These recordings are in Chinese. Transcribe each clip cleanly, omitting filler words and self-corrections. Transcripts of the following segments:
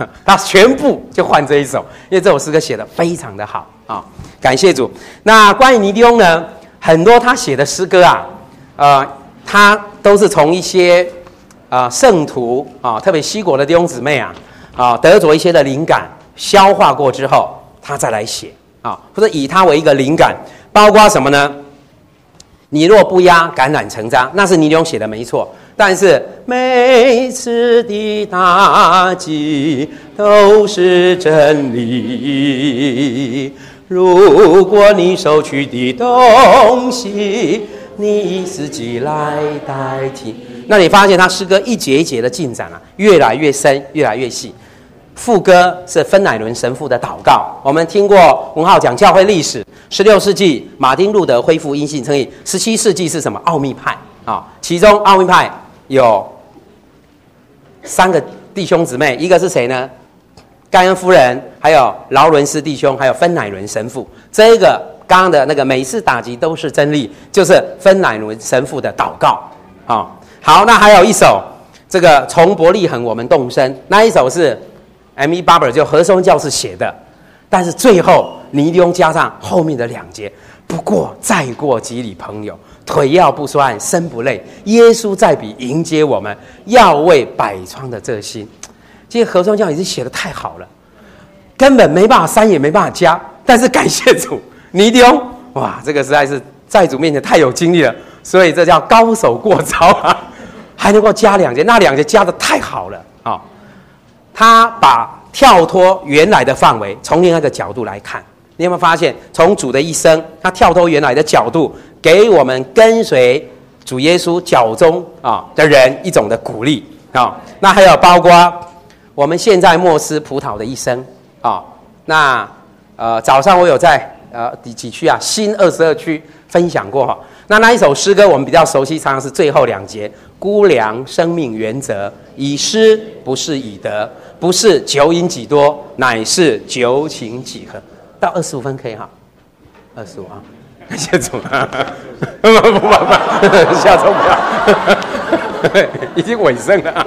他全部就换这一首，因为这首诗歌写得非常的好啊，感谢主。那关于尼迪翁呢，很多他写的诗歌啊，他都是从一些圣徒啊，特别西国的弟兄姊妹得着一些的灵感，消化过之后，他再来写啊，或者以他为一个灵感，包括什么呢？你若不压，橄榄成渣，那是尼迪翁写的没错。但是每次的打击都是真理。如果你收取的东西，你以自己来代替。那你发现他诗歌一节一节的进展越来越深，越来越细。副歌是芬乃伦神父的祷告，我们听过文浩讲教会历史。16世纪马丁路德恢复因信称义，17世纪是什么？奥秘派其中奥秘派有3个弟兄姊妹，一个是谁呢？盖恩夫人，还有劳伦斯弟兄，还有芬乃伦神父。这个刚刚的那个每次打击都是真理，就是芬乃伦神父的祷告好，那还有一首这个从伯利恒我们动身，那一首是 M.E. Barber 就和松教士写的，但是最后尼迪翁加上后面的2节，不过再过几里朋友，腿要不酸身不累，耶稣在彼迎接我们，要为百川的这心。这些和松教已经写得太好了，根本没办法删也没办法加，但是感谢主，尼迪翁哇，这个实在是在主面前太有经历了，所以这叫高手过招还能够加2节，那2节加得太好了他把跳脱原来的范围，从另外一个角度来看，你有没有发现，从主的一生，他跳脱原来的角度，给我们跟随主耶稣脚中的人一种的鼓励那还有包括我们现在默思葡萄的一生那早上我有在第几区新22区分享过那一首诗歌我们比较熟悉，常常是最后2节，估量生命原则，以失不是以得，不是酒饮几多，乃是酒请几何。到25分可以25感谢主不，下周不要已经尾声了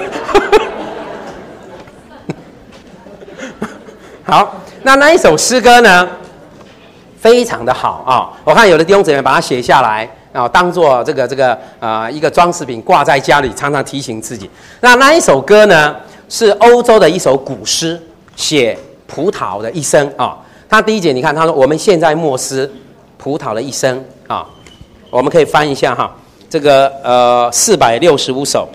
好，那一首诗歌呢非常的好我看有的弟兄姊妹把它写下来当做这个一个装饰品挂在家里，常常提醒自己。那一首歌呢是欧洲的一首古诗，写葡萄的一生他第1节你看他说我们现在默思葡萄的一生我们可以翻一下这个465首。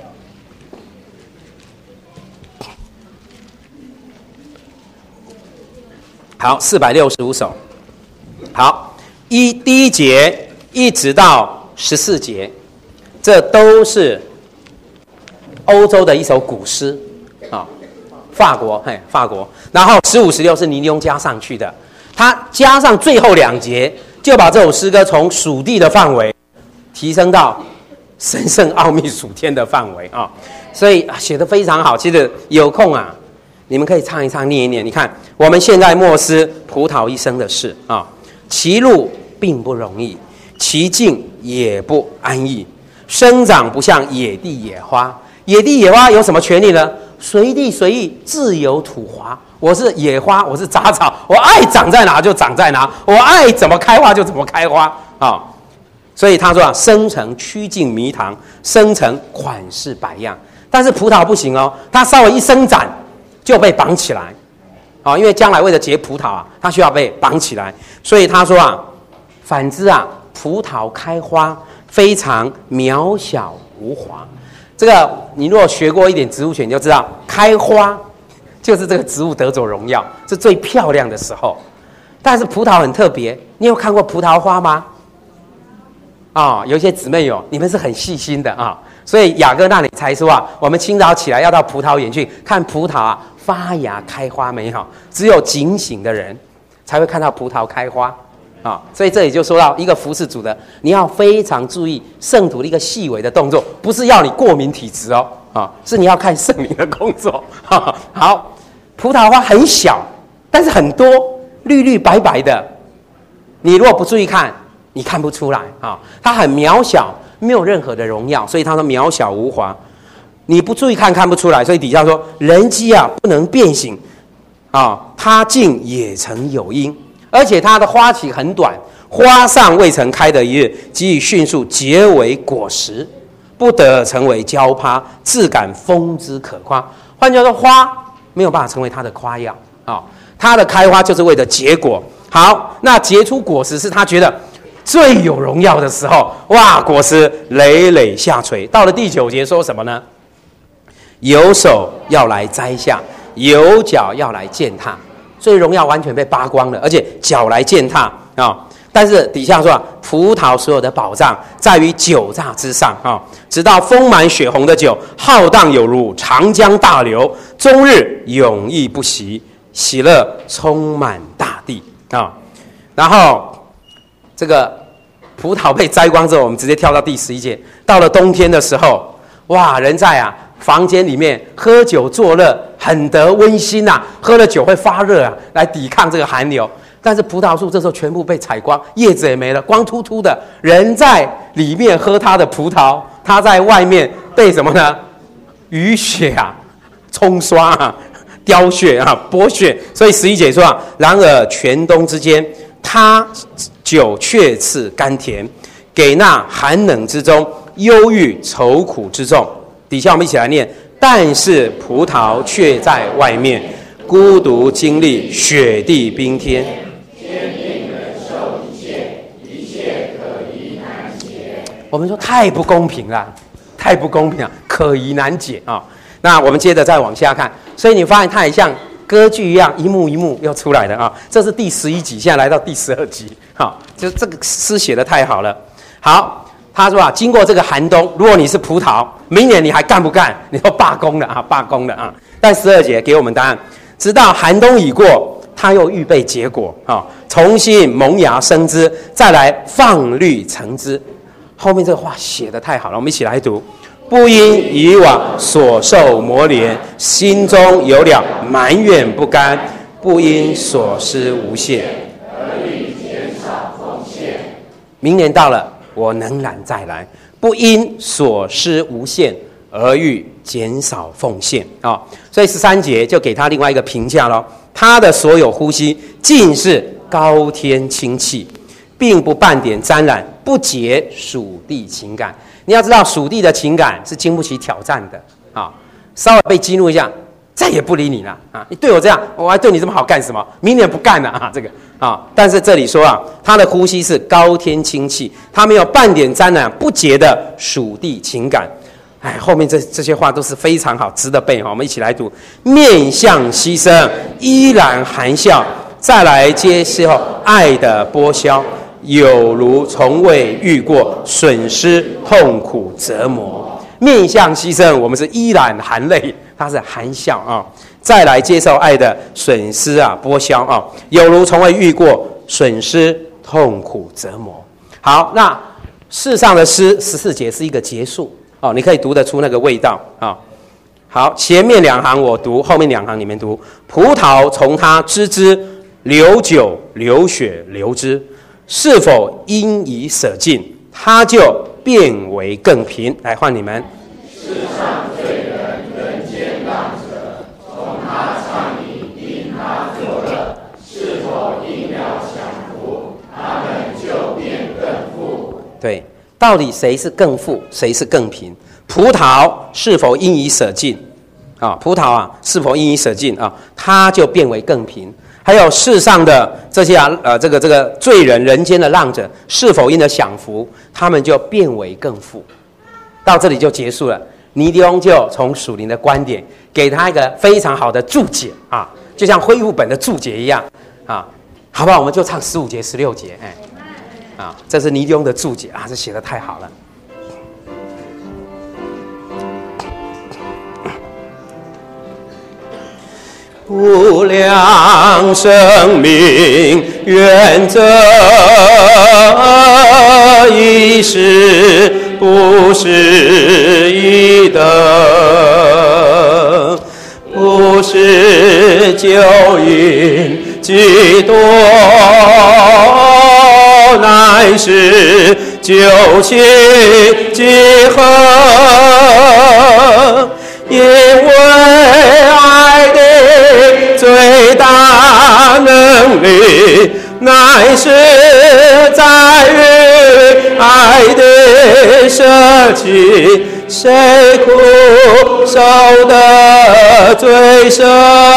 好，465首。好，第1节一直到14节，这都是欧洲的一首古诗法国，然后15、16是尼迪翁加上去的，他加上最后2节，就把这首诗歌从属地的范围提升到神圣奥秘属天的范围所以写得非常好。其实有空你们可以唱一唱，念一念。你看，我们现在默思葡萄一生的事其路并不容易，其境也不安逸，生长不像野地野花。野地野花有什么权利呢？随地随意，自由吐华。我是野花，我是杂草，我爱长在哪就长在哪，我爱怎么开花就怎么开花所以他说生成曲径迷堂，生成款式百样。但是葡萄不行它稍微一伸展就被绑起来因为将来为了结葡萄它需要被绑起来。所以他说反之葡萄开花非常渺小无华。这个你如果学过一点植物学，你就知道开花就是这个植物得着荣耀，是最漂亮的时候。但是葡萄很特别，你有看过葡萄花吗？有一些姊妹有，你们是很细心的所以雅各那里才说我们清早起来要到葡萄园去看葡萄发芽开花美好，只有警醒的人才会看到葡萄开花所以这里就说到一个服侍主的，你要非常注意圣徒的一个细微的动作，不是要你过敏体质是你要看圣灵的工作好，葡萄花很小，但是很多绿绿白白的，你如果不注意看，你看不出来它很渺小，没有任何的荣耀，所以他说渺小无华。 你不注意看不出来。所以底下说，人机啊不能变形啊，它竟也曾有因，而且它的花期很短，花尚未曾开的一日，即已迅速结为果实，不得成为娇葩，自感风之可夸。换句话说，花没有办法成为它的夸耀啊，它的开花就是为了结果。好，那结出果实是他觉得最有荣耀的时候，哇，果实累累下垂。到了第9节说什么呢？有手要来摘下，有脚要来践踏，所以荣耀完全被扒光了，而且脚来践踏啊。但是底下说葡萄所有的宝藏在于酒榨之上啊，直到丰满血红的酒，浩荡有如长江大流，终日永逸不息，喜乐充满大地啊。然后这个葡萄被摘光之后，我们直接跳到第11节。到了冬天的时候，哇，人在房间里面喝酒作乐，很得温馨呐。喝了酒会发热啊，来抵抗这个寒流。但是葡萄树这时候全部被采光，叶子也没了，光秃秃的。人在里面喝它的葡萄，它在外面被什么呢？雨雪冲刷凋谢剥削。所以11节说然而全冬之间，他酒却赐甘甜，给那寒冷之中忧郁愁苦之众。底下我们一起来念：但是葡萄却在外面，孤独经历雪地冰天， 坚定忍受一切，一切可疑难解。 我们说太不公平了，太不公平了，可疑难解啊！那我们接着再往下看，所以你发现它也像歌剧一样，一幕一幕又出来了啊！这是第11集，现在来到第12集，就这个诗写得太好了。好，他说经过这个寒冬，如果你是葡萄，明年你还干不干？你都罢工了罢工了啊！但12节给我们答案，直到寒冬已过，他又预备结果重新萌芽生枝，再来放绿成枝。后面这个话写得太好了，我们一起来读：不因以往所受磨练，心中有了埋怨不甘；不因所施无限， 而欲减少奉献。 明年到了，我仍然再来；不因所施无限，而欲减少奉献所以13节就给他另外一个评价咯，他的所有呼吸尽是高天清气，并不半点沾染，不结属地情感。你要知道，属地的情感是经不起挑战的稍微被激怒一下，再也不理你了你对我这样，我还对你这么好干什么？明年不干了这个但是这里说他的呼吸是高天清气，他没有半点沾染不洁的属地情感。后面这些话都是非常好，值得背我们一起来读：面向牺牲，依然含笑，再来接受爱的剥削，有如从未遇过损失、痛苦、折磨。面向牺牲，我们是依然含泪，他是含笑再来接受爱的损失剥削有如从未遇过损失、痛苦、折磨。好，那世上的诗14节是一个结束你可以读得出那个味道好，前面2行我读，后面2行你们读。葡萄从它枝枝流酒、流血、流汁，是否因已舍尽，它就变为更贫？来换你们。 世上罪人，人间浪者，从他畅饮，因他作乐，是否因了享福，他们就变更富？ 对，到底谁是更富，谁是更贫？葡萄是否因已舍尽葡萄是否因已舍尽它就变为更贫。还有世上的这些这个罪人，人间的浪者，是否因了享福，他们就变为更富。到这里就结束了。尼迪翁就从属灵的观点给他一个非常好的注解就像恢复本的注解一样好不好？我们就唱15节、16节这是尼迪翁的注解这写得太好了。无量生命，愿这一世不是一等，不是就因几多，乃是救亲几何。 因为爱的最大能力，乃是在于爱的舍弃，谁苦受的最深，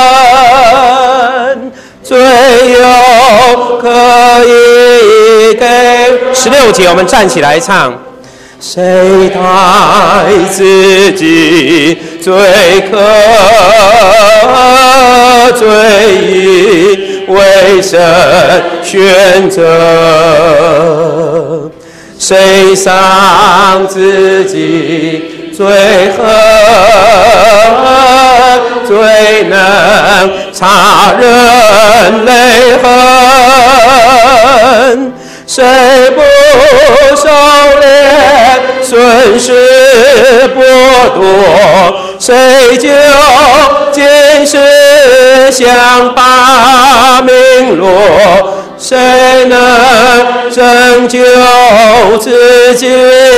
最有可以给。16节，我们站起来唱。谁待自己最可最以为神选择，谁伤自己最恨，最能察人泪痕，谁不收敛损失剥夺，谁就今世想把名落，谁能拯救自己，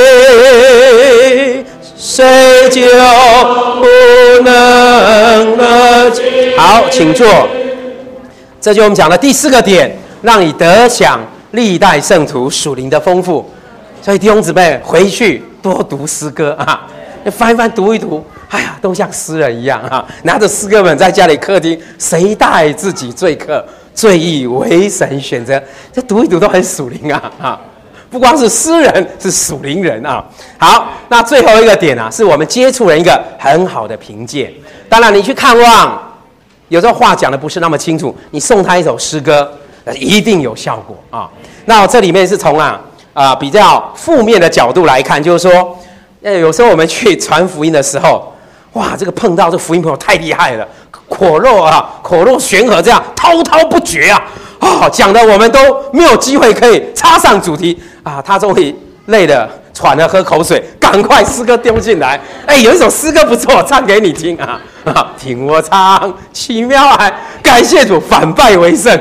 谁就不能了。好，请坐。这就是我们讲的第4个点，让你得享历代圣徒属灵的丰富。所以弟兄姊妹回去多读诗歌啊，翻一翻读一读，哎呀，都像诗人一样啊，拿着诗歌本在家里客厅，谁待自己最可最易为神选择，这读一读都很属灵啊！不光是诗人，是属灵人啊。好，那最后一个点啊，是我们接触人一个很好的凭借。当然，你去看望，有时候话讲的不是那么清楚，你送他一首诗歌，一定有效果啊。那这里面是从比较负面的角度来看，就是说，有时候我们去传福音的时候，哇，这个碰到这福音朋友太厉害了，口若悬河，这样滔滔不绝啊，讲的我们都没有机会可以插上主题啊，他终于累了，喘了，喝口水，赶快诗歌丢进来。有一首诗歌不错，唱给你听啊，听我唱奇妙爱，感谢主，反败为胜。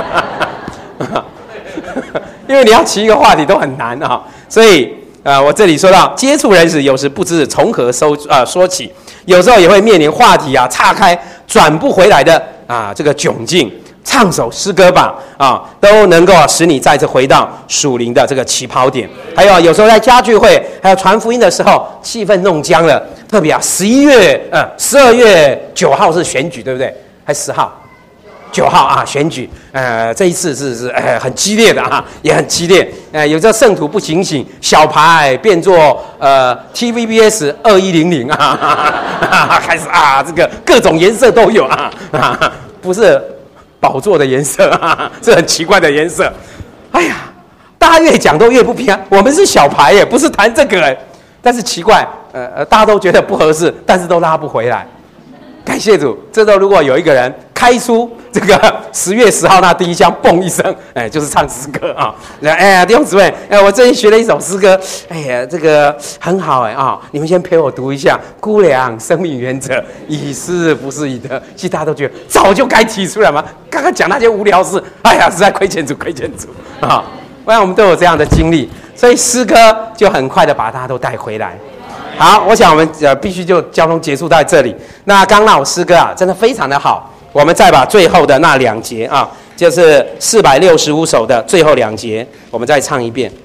因为你要起一个话题都很难啊，所以我这里说到接触人时，有时不知从何说起，有时候也会面临话题岔开转不回来的这个窘境。唱首诗歌吧都能够使你再次回到属灵的这个起跑点。还有时候在家聚会还有传福音的时候，气氛弄僵了，特别12月9号是选举，对不对？还10号？9号选举，这一次是很激烈的也很激烈。有这圣徒不警醒，小牌变作TVBS 2100开始这个各种颜色都有不是宝座的颜色是很奇怪的颜色。哎呀，大家越讲都越不平安。我们是小牌耶，不是谈这个但是奇怪，大家都觉得不合适，但是都拉不回来。感谢主，这时候如果有一个人开出这个10月10号那第一枪，嘣一声，就是唱诗歌弟兄姊妹，我最近学了一首诗歌，这个很好你们先陪我读一下。估量生命原则，以是不是以德。其实大家都觉得早就该提出来嘛，刚刚讲那些无聊事，实在亏欠主不然我们都有这样的经历，所以诗歌就很快的把大家都带回来。好，我想我们必须就交通结束在这里。那刚那首诗歌真的非常的好，我们再把最后的那2节就是465首的最后2节，我们再唱一遍。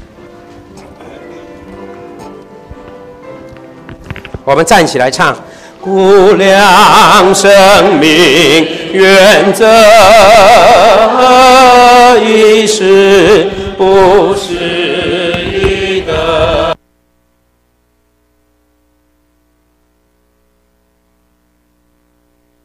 我们站起来唱。估量生命原则，一时不是